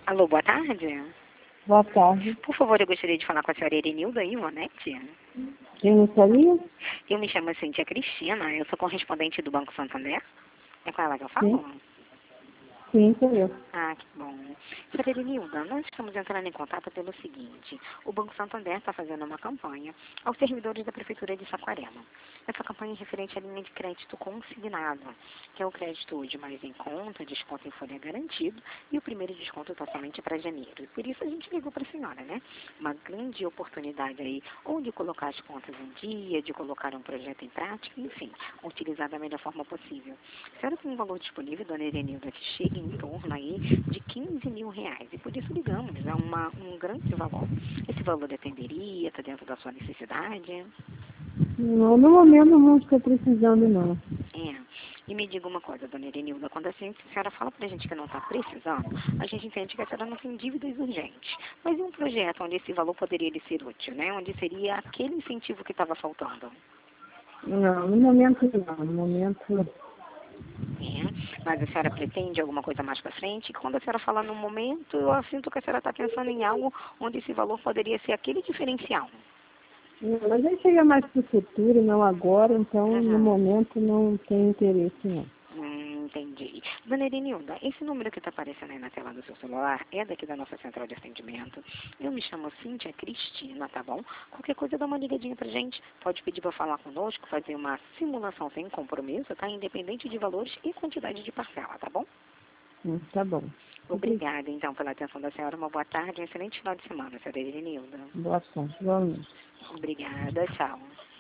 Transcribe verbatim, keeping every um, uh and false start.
Alô, boa tarde. Boa tarde. Por favor, eu gostaria de falar com a senhora Erenilda Ivonete. Quem gostaria? Eu me chamo Cíntia Cristina, eu sou correspondente do Banco Santander. É com ela que eu falo? Sim. Sim, sou eu. Ah, que bom. Senhora Erenilda, nós estamos entrando em contato pelo seguinte. O Banco Santander está fazendo uma campanha aos servidores da Prefeitura de Saquarema. Essa campanha é referente à linha de crédito consignado, que é o crédito de mais em conta, desconto em folha garantido, e o primeiro desconto está somente para janeiro. E por isso a gente ligou para a senhora, né? Uma grande oportunidade aí, ou de colocar as contas em dia, de colocar um projeto em prática, enfim, utilizar da melhor forma possível. A senhora tem um valor disponível, dona Erenilda, que chegue em torno aí de quinze mil reais. E por isso ligamos, é uma, um grande valor. Esse valor atenderia, está dentro da sua necessidade? Não, no momento não estou precisando, não. É. E me diga uma coisa, dona Erenilda, quando a senhora fala pra gente que não está precisando, a gente entende que a senhora não tem dívidas urgentes. Mas e um projeto onde esse valor poderia lhe ser útil, né? Onde seria aquele incentivo que estava faltando? Não, no momento não. No momento, É. Mas a senhora pretende alguma coisa mais para frente? E quando a senhora fala no momento, eu sinto que a senhora está pensando em algo onde esse valor poderia ser aquele diferencial. não, mas aí chega mais para o futuro, não agora, então no Uhum. momento não tem interesse, não. Hum, entendi. Dona Erenilda, esse número que está aparecendo aí na tela do seu celular é daqui da nossa central de atendimento. Eu me chamo Cíntia Cristina, tá bom? Qualquer coisa dá uma ligadinha pra gente. Pode pedir para falar conosco, fazer uma simulação sem compromisso, tá? Independente de valores e quantidade de parcela, tá bom? Hum, tá bom. Obrigada, então, pela atenção da senhora. Uma boa tarde e um excelente final de semana, senhora Erenilda. Boa tarde, igualmente. Obrigada, tchau.